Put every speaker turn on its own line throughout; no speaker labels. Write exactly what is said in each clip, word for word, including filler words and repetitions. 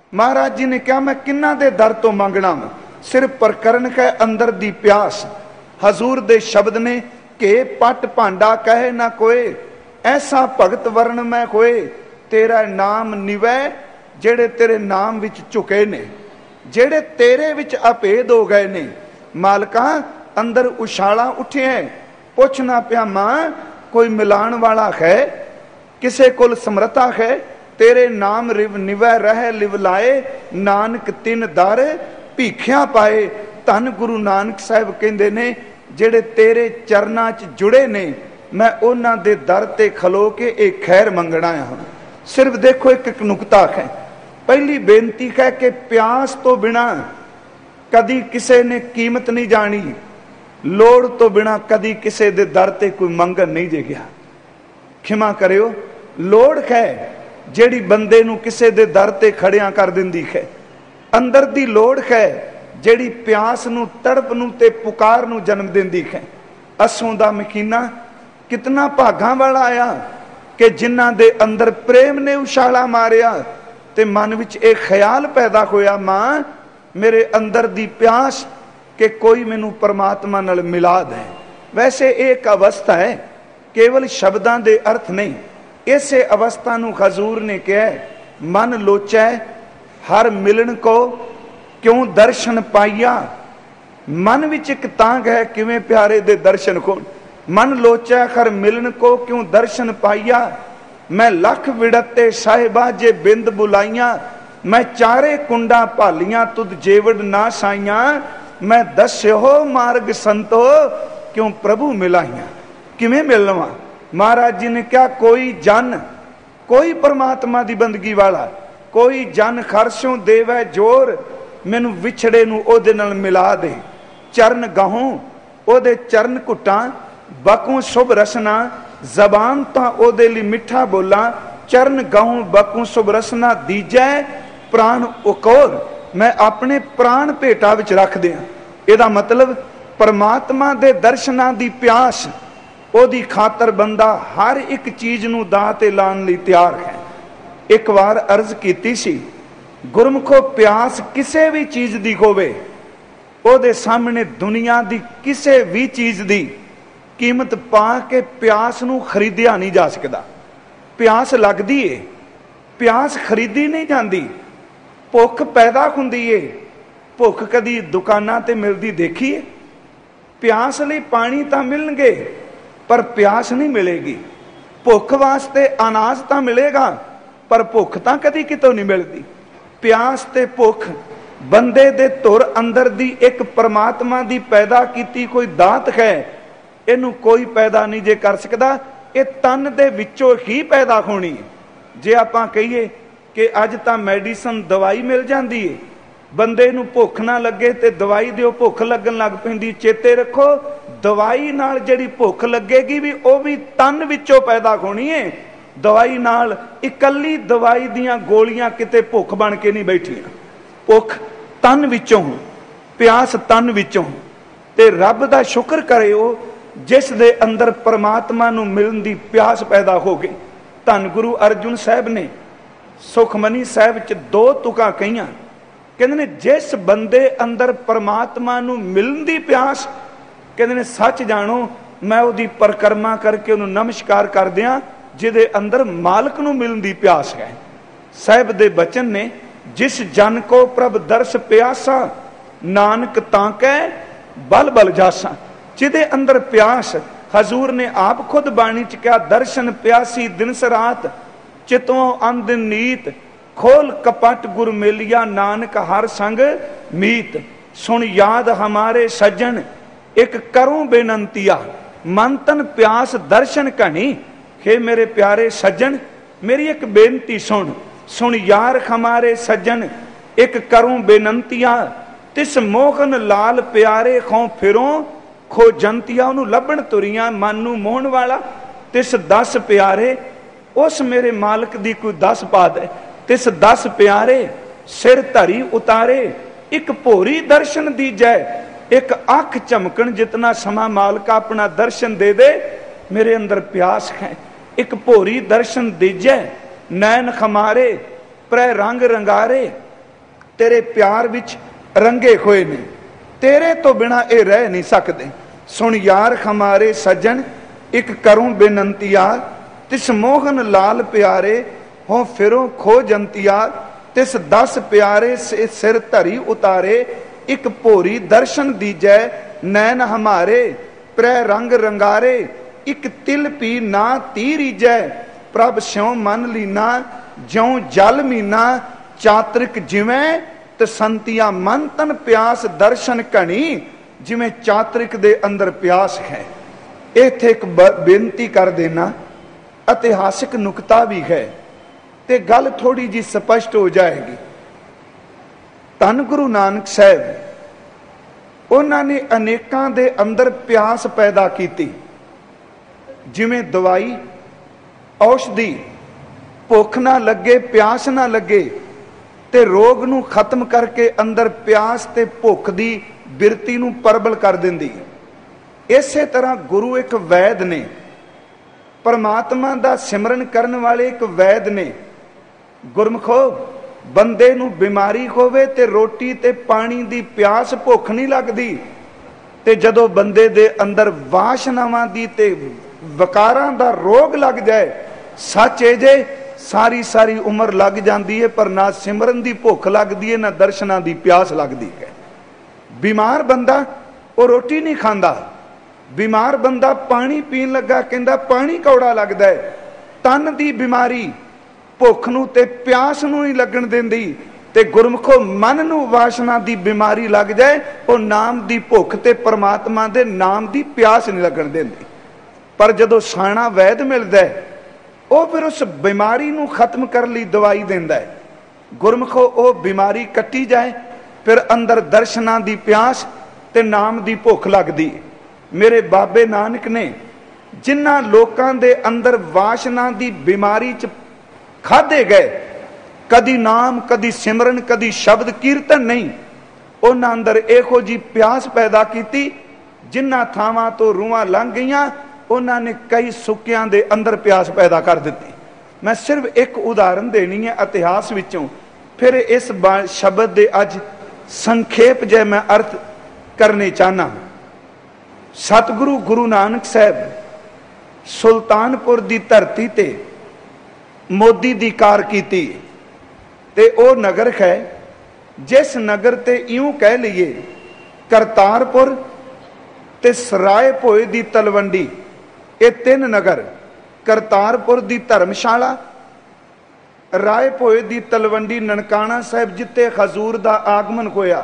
महाराज जी ने कहा मैं किन्ना दे दर तो मंगना वा, सिर्फ प्रकरण है अंदर दी प्यास। हजूर दे शब्द ने के पट भांडा कहे ना कोई, ऐसा भगत वर्ण मैं होए, तेरा नाम निवै जेड़े तेरे नाम विच झुके ने, जेड़े तेरे विच अभेद हो गए ने। मालका अंदर उछाला उठे है, पुछना पिया मां कोई मिलान वाला है, किसे कोल समर्था है, तेरे नाम रिव निवै रह लिवलाए, नानक तिन दर भीखिया पाए। धन गुरु नानक साहब कहंदे ने जेड़े तेरे चरनां च जुड़े ने, मैं उन्हां दे दर ते खलो के एक खैर मंगना है। सिर्फ देखो एक एक नुकता है, पहली बेनती है कि प्यास तो बिना कदी किसे ने कीमत नहीं जानी, लोड़ तो बिना कदी किसे दे दर ते कोई मंगन नहीं जे गया। खिमा करियो, लोड़ है जेड़ी बंदे नू किसे दे दर ते खड़िया कर दिंदी है, अंदर दी लोड़ है जेड़ी प्यास नू तड़प नू ते पुकार नू जन्म दिंदी है। असों दा महीना कितना भागा वाला आया कि जिन्हां दे अंदर प्रेम ने उछाला मारिया ते मन विच एक ख्याल पैदा होया, मां मेरे अंदर दी प्यास कि कोई मैनू परमात्मा नाल मिला दे। वैसे एक अवस्था है, केवल शब्दां दे अर्थ नहीं। इसे अवस्था नू हजूर ने कहा मन लोचै हर मिलन को क्यों दर्शन पाइया। मन विच एक तांग है किवें प्यारे दे दर्शन को, मन लोचै हर मिलन को क्यों दर्शन पाइया। मैं लख विड़ते साहिबा जे बिंद बुलाइया, मैं चारे कुंडा भालियां तुद जेवड़ ना साइया। मैं दस्यो मार्ग संतो क्यों प्रभु मिलाइया। किवें मिलवा? महाराज जी ने क्या कोई जन, कोई परमात्मा दी बंदगी वाला, कोई जन खरसों देवै जोर, मैनू विछड़े नू ओदे नाल मिला दे। चरण गाहूं ओदे चरण घुटां, बकूं शुभ रसना जबान तां ओदे लई मिठा बोला। चरण गाहूं बकूं शुभ रसना दीजै प्राण उकोर, मैं अपने प्राण भेटा विच रख दियां। इहदा मतलब परमात्मा दे दर्शनां दी प्यास, ओदी खातर बंदा हर एक चीज नू दां ते लाण लई तैयार है। एक बार अर्ज कीती सी, गुरमुखो प्यास किसे भी चीज दी होवे, ओदे सामने दुनिया दी किसे भी चीज दी कीमत पा के प्यास नू खरीदिया नहीं जा सकता। प्यास लगदी है, प्यास खरीदी नहीं जाती। भुख पैदा हुंदी है, भुख कदी दुकानां ते मिलदी देखी है? प्यास लई पानी तां मिलणगे पर प्यास नहीं मिलेगी। भुख वास्ते अनाज तां मिलेगा पर भुख तां कदी कितों नहीं मिलती। प्यास ते भुख बंदे दे धुर अंदर दी एक परमात्मा दी पैदा कीती कोई दात है, इनू कोई पैदा नहीं जे कर सकता। ये तन दे विचों ही पैदा होनी है। जे आपां कहिए कि अज तां मैडिसन दवाई मिल जाती है, बंदे नू भुख ना लगे ते दवाई दिओ भुख लगन लग पैंदी। चेते रखो दवाई नाल जिहड़ी भुख लगेगी भी वो भी तन विचों पैदा होनी है। दवाई नाल इकल्ली दवाई दियां गोलियां किते भुख बन के नहीं बैठियां। भुख तन विचों, प्यास तन विचों। ते रब दा शुक्र करे ओ जिस दे अंदर परमात्मा नू मिलण दी प्यास पैदा हो गई। धन गुरु अर्जुन साहब ने सुखमनी साहब च दो तुकां कहियां, कहंदे ने जिस बंदे अंदर परमात्मा नू मिलण दी प्यास, कहंदे ने सच जानो मैं उहदी परिक्रमा करके उहनूं नमस्कार कर दियां जिहदे अंदर मालक नू मिलण दी प्यास है। साहब दे बचन ने जिस जन को प्रभ दर्श प्यासा, नानक तांकै बल बल जासा। जिहदे अंदर प्यास, हजूर ने आप खुद बाणी च कहा दर्शन प्यासी दिन सरात, चितों अंध नीत खोल कपट गुर मेलिया, नानक हर संग मीत। सुन याद हमारे सज्जन एक करूं बेनंतिया, मन तन प्यास दर्शन कनी। हे मेरे प्यारे सज्जन मेरी एक बेनती सुन। सुन यार हमारे सज्जन एक करूं बेनंतिया, तिस मोहन लाल प्यारे खो फिरों खो जंतिया। उन्हों लभण तुरियां मन नू मोहन वाला, तिस दस प्यारे उस मेरे मालिक दी कोई दस पा दे। तिस दस प्यारे सिर धरी उतारे, एक भोरी दर्शन दीजै, एक अख झमकन जितना समा मालिक अपना दर्शन दे दे। मेरे अंदर प्यास है, एक भोरी दर्शन दीजै। नैन खमारे प्रै रंग रंगारे, तेरे प्यार विच रंगे हुए ने, तेरे तो बिना ये रह नहीं सकते। सुन यार हमारे सज्जन एक करूं बेनंतिया, तिस मोहन लाल प्यारे हो फिरो खो जंतिया, तिस दस प्यारे से सिर धरी उतारे, एक भोरी दर्शन दीजै नैन हमारे, प्रै रंग रंगारे एक तिल पी ना तीरीजै, प्रभ स्यों मन लीना ज्यों जल मीना, चातरिक जिवें तसंतिया मन तन प्यास दर्शन घनी, जिवें चातरिक दे अंदर प्यास है। इत्थे एक बेनती कर देना, इतिहासिक नुकता भी है ते गल थोड़ी जी स्पष्ट हो जाएगी। धन गुरु नानक साहब उन्होंने अनेकां दे अंदर प्यास पैदा की, जिवें दवाई औषधि भुख ना लगे प्यास ना लगे ते रोग नूं खत्म करके अंदर प्यास ते भुख दी बिरती नूं परबल कर दिंदी। इसे तरह गुरु एक वैद ने, परमात्मा दा सिमरन करन वाले एक वैद ने। गुरमुखो बंदे नूं बीमारी होवे ते रोटी ते पानी दी प्यास भुख नहीं लगदी, ते जदों बंदे दे अंदर वासनावां दी ते वकारां दा रोग लग जाए, सच ए जे सारी सारी उम्र लग जाती है, पर ना सिमरन दी भुख लगती है ना दर्शनां दी प्यास लगती है। बीमार बंदा वो रोटी नहीं खांदा, बीमार बंदा पानी पीन लगा कहंदा पानी कौड़ा लगता है। तन दी बीमारी भुख नूं ते प्यास नूं नहीं लगन देंदी, ते गुरमुखो मन नूं वासना दी बीमारी लग जाए, वो नाम दी भुख ते परमात्मा दे नाम दी प्यास नहीं लगन देंदी। पर जदों साणा वैद मिलदा है, वो फिर उस बीमारी नूं खत्म करने लई दवाई देंदा है। गुरमुखो वो बीमारी कट्टी जाए, फिर अंदर दर्शनां दी प्यास ते नाम दी भुख लगदी। मेरे बाबे नानक ने जिन्हां लोकां दे अंदर वासना दी बीमारी च खाधे गए, कदी नाम कदी सिमरन कदी शब्द कीर्तन नहीं, उन्हां अंदर इहो जी प्यास पैदा की, जिन्हां थावां तो रूहां लंघ गईयां उन्होंने कई सुक्कियां दे अंदर प्यास पैदा कर दी। मैं सिर्फ एक उदाहरण देनी है इतिहास विचों, फिर इस शब्द दे अज संखेप जै मैं अर्थ करने चाहना। सतगुरु गुरु नानक साहब सुल्तानपुर दी धरती ते मोदी दी कार कीती, ते ओ नगर है जिस नगर ते इउं कह लीए करतारपुर ते सराय भोए दी तलवंडी, ये तीन नगर, करतारपुर दी धर्मशाला, राय भोए दी तलवंडी ननकाना साहब जिते हजूर दा आगमन होया,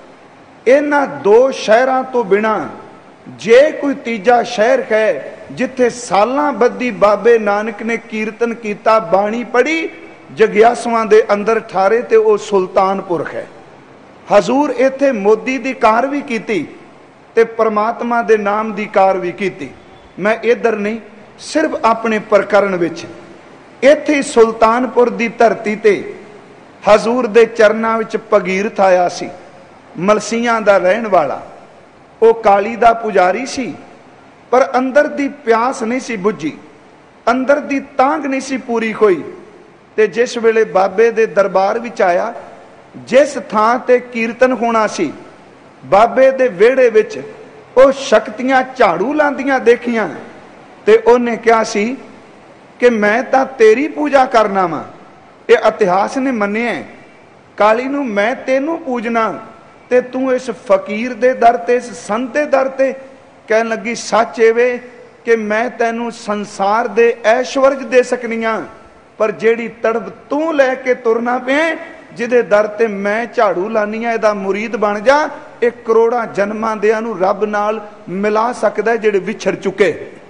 इन्हां दो शहरां तो बिना जे कोई तीजा शहर है जिथे सालां बद्धी बाबे नानक ने कीर्तन कीता, बाणी पढ़ी, जग्यासुआं दे अंदर ठारे, ते वो सुल्तानपुर है। हजूर इत्थे मोदी दी कार भी कीती ते परमात्मा दे नाम दी कार भी कीती। मैं इधर नहीं, सिर्फ अपने प्रकरण विच इत्थे सुल्तानपुर दी धरती ते हजूर दे चरनां विच भगीरथ आया सी, मलसियां दा रहण वाला। वो काली दा पुजारी सी, पर अंदर दी प्यास नहीं सी बुझी, अंदर दी तांग नहीं सी पूरी होई। ते जिस वेले बाबे दे दरबार विच आया, जिस थां ते कीर्तन होना सी, बाबे दे वेड़े विच ਉਹ ਸ਼ਕਤੀਆਂ ਝਾੜੂ ਲਾਂਦੀਆਂ ਦੇਖੀਆਂ, ਤੇ ਉਹਨੇ ਕਿਹਾ ਸੀ ਕਿ ਮੈਂ ਤਾਂ ਤੇਰੀ ਪੂਜਾ ਕਰਨਾ ਵਾ। ਇਹ ਇਤਿਹਾਸ ਨੇ ਮੰਨਿਆ, ਕਾਲੀ ਨੂੰ ਮੈਂ ਤੈਨੂੰ ਪੂਜਣਾ ਤੇ ਤੂੰ ਇਸ ਫਕੀਰ ਦੇ ਦਰ ਤੇ, ਇਸ ਸੰਤ ਦੇ ਦਰ ਤੇ। ਕਹਿਣ ਲੱਗੀ ਸੱਚ ਏਵੇ ਕਿ ਮੈਂ ਤੈਨੂੰ ਸੰਸਾਰ ਦੇ ਐਸ਼ਵਰਜ ਦੇ ਸਕਨੀਆਂ, ਪਰ ਜਿਹੜੀ ਤੜਪ ਤੂੰ ਲੈ ਕੇ ਤੁਰਨਾ ਪਿਆ, ਜਿਹਦੇ ਦਰ ਤੇ ਮੈਂ ਝਾੜੂ ਲਾਨੀ ਆ, ਇਹਦਾ ਮੁਰੀਦ ਬਣ ਜਾ। ਇਹ ਕਰੋੜਾਂ ਜਨਮਾਂ ਦਿਆਂ ਨੂੰ ਰੱਬ ਨਾਲ ਮਿਲਾ ਸਕਦਾ ਜਿਹੜੇ ਵਿਛੜ ਚੁੱਕੇ।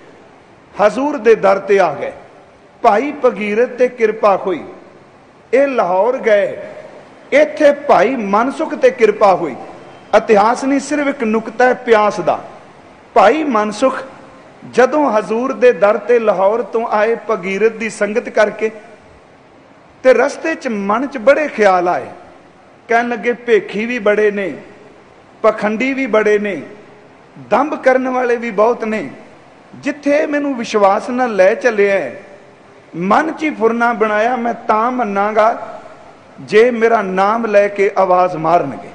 ਹਜ਼ੂਰ ਦੇ ਦਰ ਤੇ ਆ ਗਏ, ਭਾਈ ਭਗੀਰਥ ਤੇ ਕਿਰਪਾ ਹੋਈ। ਇਹ ਲਾਹੌਰ ਗਏ, ਇੱਥੇ ਭਾਈ ਮਨਸੁਖ ਤੇ ਕਿਰਪਾ ਹੋਈ। ਇਤਿਹਾਸ ਨਹੀਂ, ਸਿਰਫ ਇੱਕ ਨੁਕਤਾ ਹੈ ਪਿਆਸ ਦਾ। ਭਾਈ ਮਨਸੁਖ ਜਦੋਂ ਹਜ਼ੂਰ ਦੇ ਦਰ ਤੇ ਲਾਹੌਰ ਤੋਂ ਆਏ ਭਗੀਰਥ ਦੀ ਸੰਗਤ ਕਰਕੇ, ਤੇ ਰਸਤੇ ਚ ਮਨ ਚ ਬੜੇ ਖਿਆਲ ਆਏ। ਕਹਿਣ ਲੱਗੇ ਭੇਖੀ ਵੀ ਬੜੇ ਨੇ, ਪਖੰਡੀ ਵੀ ਬੜੇ ਨੇ, ਦੰਭ ਕਰਨ ਵਾਲੇ ਵੀ ਬਹੁਤ ਨੇ। ਜਿੱਥੇ ਮੈਨੂੰ ਵਿਸ਼ਵਾਸ ਨਾਲ ਲੈ ਚੱਲਿਆ, ਮਨ ਚ ਹੀ ਫੁਰਨਾ ਬਣਾਇਆ, ਮੈਂ ਤਾਂ ਮੰਨਾਂਗਾ ਜੇ ਮੇਰਾ ਨਾਮ ਲੈ ਕੇ ਆਵਾਜ਼ ਮਾਰਨਗੇ।